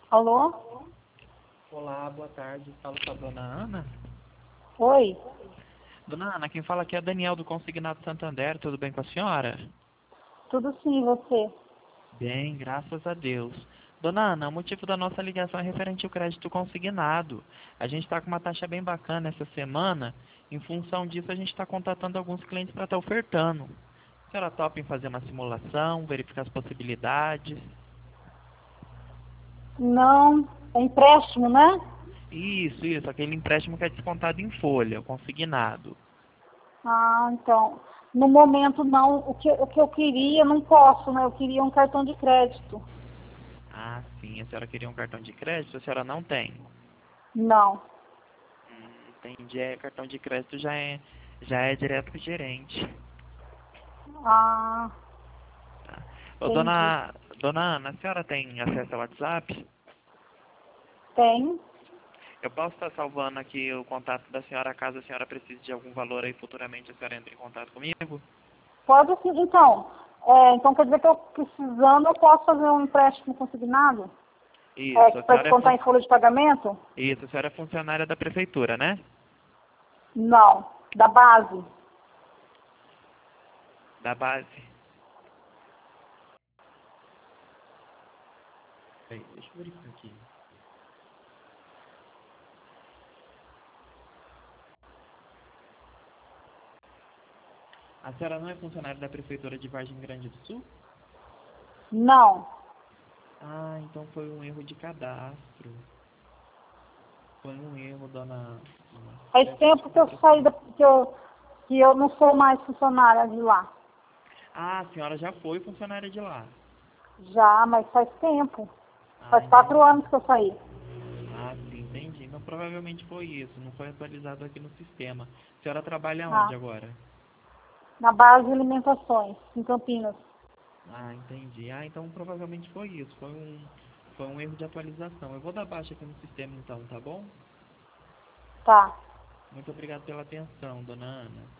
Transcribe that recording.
Alô? Olá, boa tarde. Falo com a dona Ana. Oi? Dona Ana, quem fala aqui é Daniel do Consignado Santander. Tudo bem com a senhora? Tudo sim, e você? Bem, graças a Deus. Dona Ana, o motivo da nossa ligação é referente ao crédito consignado. A gente está com uma taxa bem bacana essa semana. Em função disso, a gente está contatando alguns clientes para estar ofertando. A senhora topa em fazer uma simulação, verificar as possibilidades? Não, é empréstimo, né? Isso, aquele empréstimo que é descontado em folha, o consignado. Ah, então. No momento não, o que eu queria, não posso, né? Eu queria um cartão de crédito. Ah, sim, a senhora queria um cartão de crédito, a senhora não tem. Não. Entendi. Cartão de crédito já é direto pro gerente. Ah, Tá. Ô, entendi. dona Ana, a senhora tem acesso ao WhatsApp? Tem? Eu posso estar salvando aqui o contato da senhora caso a senhora precise de algum valor aí futuramente a senhora entre em contato comigo? Pode sim, então. Então quer dizer que eu precisando, eu posso fazer um empréstimo consignado? Isso, Para descontar em folha de pagamento? isso, a senhora é funcionária da prefeitura, né? Não. Da base. Da base. Peraí, deixa eu verificar aqui. A senhora não é funcionária da prefeitura de Vargem Grande do Sul? Não. Ah, então foi um erro de cadastro. Foi um erro, dona Ana. Faz Peço tempo que eu desculpas. saí que eu não sou mais funcionária de lá. Ah, a senhora já foi funcionária de lá. Já, mas faz tempo. Ah, Faz 4 entendi. anos que eu saí. Ah, sim, entendi. Então provavelmente foi isso, não foi atualizado aqui no sistema. A senhora trabalha onde Ah, agora? na base de alimentações, em Campinas. Ah, entendi. Ah, então provavelmente foi isso, foi um erro de atualização. Eu vou dar baixa aqui no sistema então, tá bom? Tá. Muito obrigado pela atenção, dona Ana.